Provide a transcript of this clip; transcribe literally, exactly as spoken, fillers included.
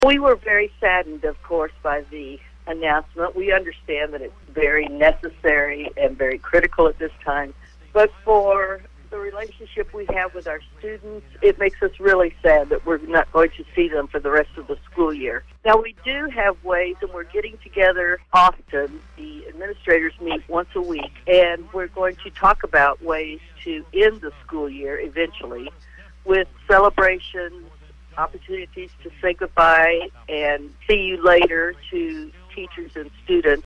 We were very saddened, of course, by the announcement. We understand that it's very necessary and very critical at this time. But for the relationship we have with our students, it makes us really sad that we're not going to see them for the rest of the school year. Now, we do have ways, and we're getting together often. The administrators meet once a week, and we're going to talk about ways to end the school year eventually with celebrations, opportunities to say goodbye and see you later to teachers and students.